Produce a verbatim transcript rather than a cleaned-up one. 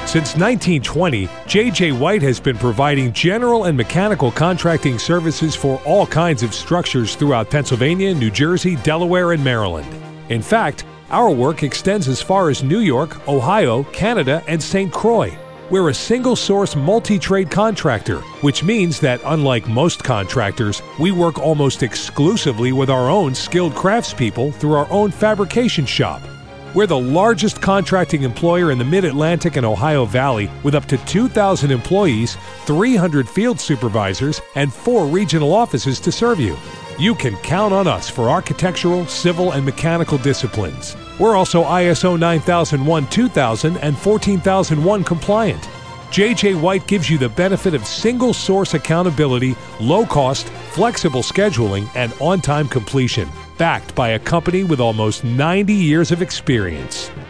Since nineteen twenty, J J. White has been providing general and mechanical contracting services for all kinds of structures throughout Pennsylvania, New Jersey, Delaware, and Maryland. In fact, our work extends as far as New York, Ohio, Canada, and Saint Croix. We're a single-source multi-trade contractor, which means that unlike most contractors, we work almost exclusively with our own skilled craftspeople through our own fabrication shop. We're the largest contracting employer in the Mid-Atlantic and Ohio Valley with up to two thousand employees, three hundred field supervisors, and four regional offices to serve you. You can count on us for architectural, civil, and mechanical disciplines. We're also I S O nine thousand one two thousand and fourteen thousand one compliant. J J. White gives you the benefit of single-source accountability, low-cost, flexible scheduling, and on-time completion, backed by a company with almost ninety years of experience.